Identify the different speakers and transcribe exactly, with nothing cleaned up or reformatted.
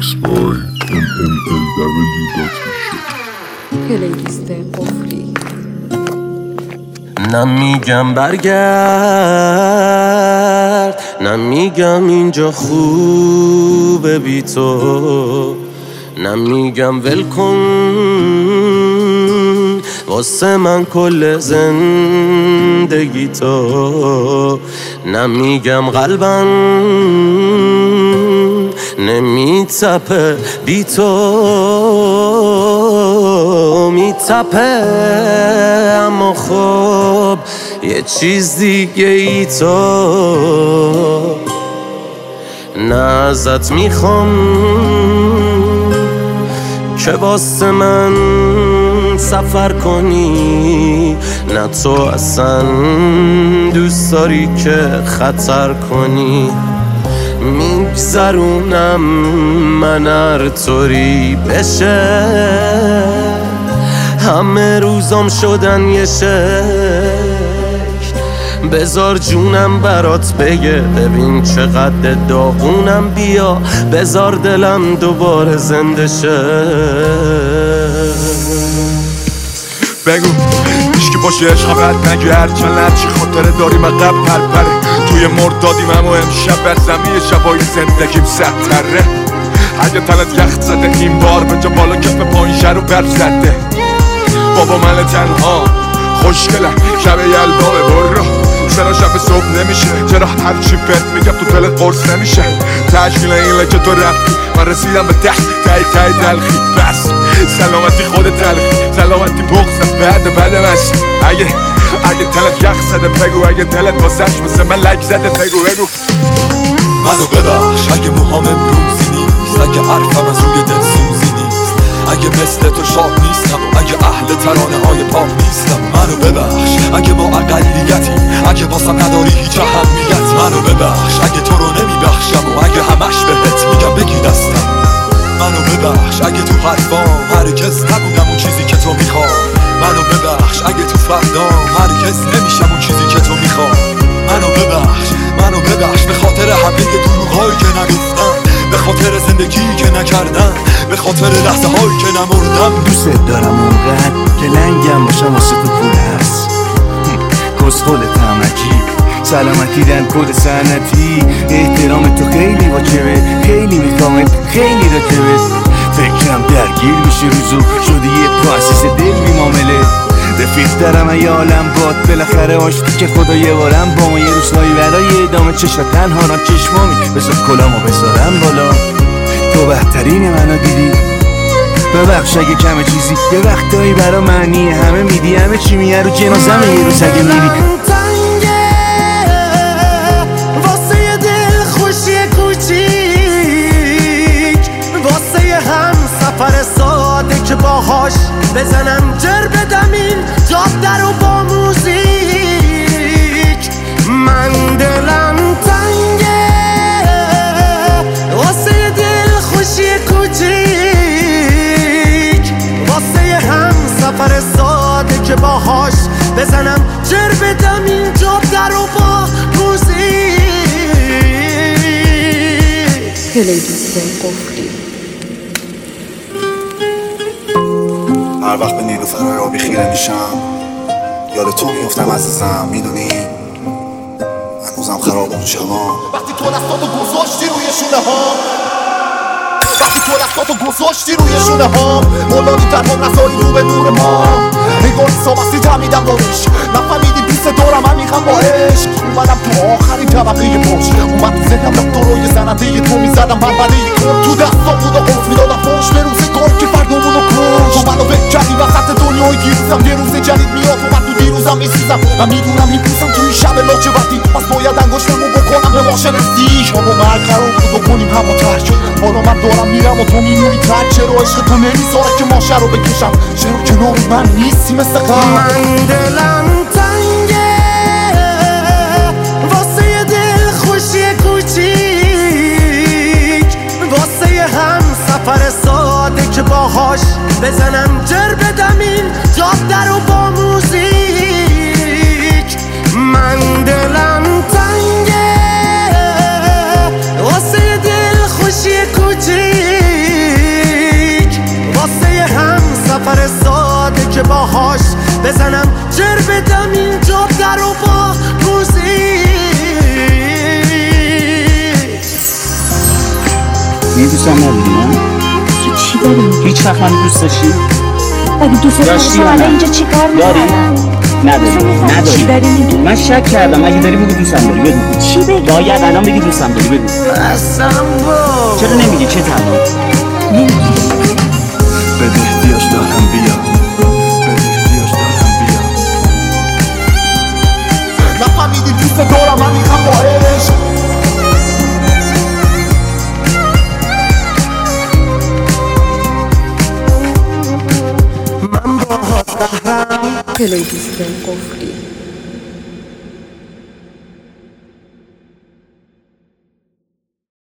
Speaker 1: Mixed by ام ام ال دبلیو دات
Speaker 2: پلیلیست قفلی.
Speaker 3: نمیگم برگرد، نمیگم اینجا خوبه بی تو، نمیگم ول کن واسه من کل زندگی تو، نمیگم قلبم نمیتپه بی تو، میتپه اما خب یه چیز دیگه ای تو. نه ازت میخوام که واسه من سفر کنی، نه تو اصلا دوست داری که خطر کنی. میگذرونم من هر طوری بشه، همه روزام شدن یه شکل. بذار جونم برات بگه ببین چقدر داغونم، بیا بذار دلم دوباره زنده شه.
Speaker 4: بگو هیچکی باشه عشق رد نگی، هرچند هرچی خاطره داریم عقب پر پره. توی مردادیم اما امشب بزمی شبای زندگیم سدتره. اگه تنت یخت زده این بار به جا بالا کف پایین شر و بر زده. بابا من تنها خوشگلم شب یلدامه برو، چرا شب صبح نمیشه؟ چرا هرچی بهت میگم تو دل قرص نمیشه؟ تشکیل اینه که تو رفتی من رسیدم به ده تای تای تلخی. بس سلامتی خود تلخی، سلامتی بغزم بعد بعد مست. اگه اگه تلت یخ زده بگو، اگه تلت واسش مثل من لک زده بگو بگو.
Speaker 5: منو ببخش اگه موهام امروزی نیست، اگه حرفم از روی دل سوزی نیست، اگه مثل تو شاد نیستم و اگه اهل ترانه های پاپ نیستم. منو ببخش اگه ما اقلیتی، اگه واسم نداری هیچ اهمیت. منو ببخش اگه تو رو نمیبخشم و اگه همش بهت میگم بگی دستم. منو ببخش اگه تو حرفام هرگز نبودم اون چیزی که تو میخوای. منو ببخش اگه تو فردام هرگز نمیشم اون چیزی که تو میخوای. منو ببخش منو ببخش به خاطر همه دروغایی که نگفتم، به خاطر زندگی که نکردم، به خاطر لحظه هایی که نمردم.
Speaker 6: دوست دارم اونقدر که لنگم باشم واسه تو پول هست. کسخل تمکی سلامتی دن کد سنتی، احترام تو خیلی واجبه، خیلی میخوامت خیلی راجبه. فکرم درگیر میشه روزو شدی یه پاسیس دل بی معامله. رفیق دارم ای عالم باد بالاخره آشتی که خدا یه بارم با ما یه روزهایی برای ادامه چشم تنها را چشمامی. بذار کلامو بذارم بالا، تو بهترین منو دیدی. ببخش اگه کمه چیزی یه وقتایی برا معنی همه میدی، همه چی میه رو جنازمه یه روز اگه میری.
Speaker 7: واسه دل خوشی کوچیک، واسه هم سفر ساده که باهاش بزنم جر بدم این جاده رو با موزیک. من دلم تنگه واسه دل خوشی کوچیک، واسه هم سفر ساده که باهاش بزنم جر بدم این جاده رو با موزیک.
Speaker 2: پلیلیست قفلی.
Speaker 8: هر وقت به نیلوفرهای آبی خیره میشم یاد تو میفتم عزیزم، میدونی هنوزم خراب اون شما.
Speaker 9: وقتی تو دستاتو گذاشتی روی شونه ها، وقتی تو دستاتو گذاشتی روی شونه ها، مولانی در هم نزاری رو به دور ما. نگاری سابستی تمیدم دارش، نفهمیدی بیست دارم عمیقم با عشق. اومدم تو آخرین طبقه پشت، اومد تو ذهنم رفت تو روی زننده تو میزدم بربده ی کن. تو دستام بود و قفل میدادم پشت به روزگار که فردامونو کش. تو منو بک کردی وسط دنیای دیروزم، یه روز جدید میاد و من تو دیروزم میسیزم. من میدونم میپوسم توی شب لاجوردی، پس باید انگشتمو بکنم به ما شنستی. شما مرگ قرار بود و کنیم همو ترک، حالا من دارم میرم و تو میمونی ترک. چرا عشق تو نمیذاره که ماشه رو بکشم؟ چرا کنار من نیستی مثل قبل؟
Speaker 7: من دلم تنگه واسه دل خوشی کوچیک، واسه هم سفر ساده که باهاش بزنم جر بدم این جاده رو با موزیک. من دلم تنگه واسه دل خوشی کوچیک، بدم اینجا در و با روزی.
Speaker 6: میدوستم نداری نه؟
Speaker 10: تو چی داری میگی؟
Speaker 6: هیچ وقت من دوست داشتی؟
Speaker 10: اگه دوست داشتی الان اینجا چی کار میکنم؟
Speaker 6: نداری نداری
Speaker 10: چی داری میگی؟
Speaker 6: من شک کردم اگه داری بگو دوستم داری بگو
Speaker 10: چی بگی؟
Speaker 6: باید الان بگی دوستم داری بگو
Speaker 7: اصلا با
Speaker 6: چرا نمیگی چه تنها؟
Speaker 10: نمیگی
Speaker 6: بده احتیاج دارم بیا بده احتیاج دارم بیا
Speaker 9: نفهمیدی دوست دارم من میخوام با عشق
Speaker 2: پلیلیست قفلی.